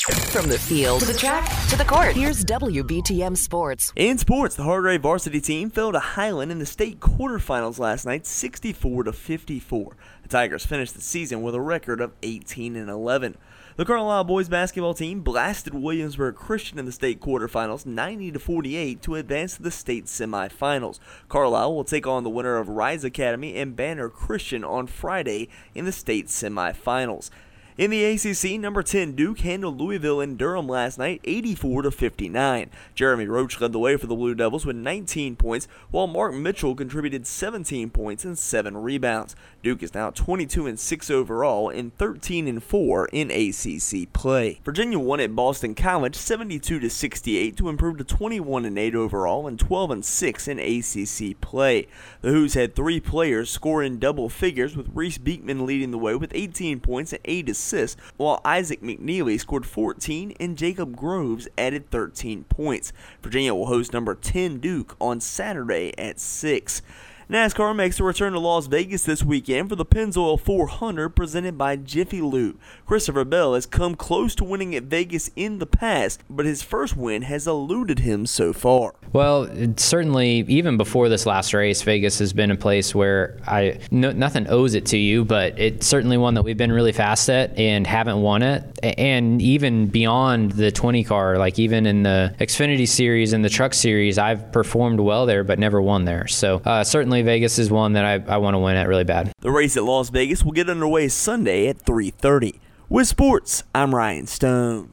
From the field to the track to the court, here's WBTM Sports. In sports, the Hargrave varsity team fell to Highland in the state quarterfinals last night, 64-54. The Tigers finished the season with a record of 18-11. The Carlisle boys basketball team blasted Williamsburg Christian in the state quarterfinals, 90-48, to advance to the state semifinals. Carlisle will take on the winner of Rise Academy and Banner Christian on Friday in the state semifinals. In the ACC, number 10 Duke handled Louisville and Durham last night, 84-59. Jeremy Roach led the way for the Blue Devils with 19 points, while Mark Mitchell contributed 17 points and 7 rebounds. Duke is now 22-6 overall and 13-4 in ACC play. Virginia won at Boston College 72-68 to improve to 21-8 overall and 12-6 in ACC play. The Hoos had 3 players score in double figures, with Reese Beekman leading the way with 18 points and 8 assists, while Isaac McNeely scored 14 and Jacob Groves added 13 points. Virginia will host number 10 Duke on Saturday at 6. NASCAR makes a return to Las Vegas this weekend for the Pennzoil 400 presented by Jiffy Lube. Christopher Bell has come close to winning at Vegas in the past, but his first win has eluded him so far. Well, certainly, even before this last race, Vegas has been a place where nothing owes it to you, but it's certainly one that we've been really fast at and haven't won it. And even beyond the 20 car, like even in the Xfinity Series and the Truck Series, I've performed well there, but never won there. So certainly Vegas is one that I want to win at really bad. The race at Las Vegas will get underway Sunday at 3:30. With sports, I'm Ryan Stone.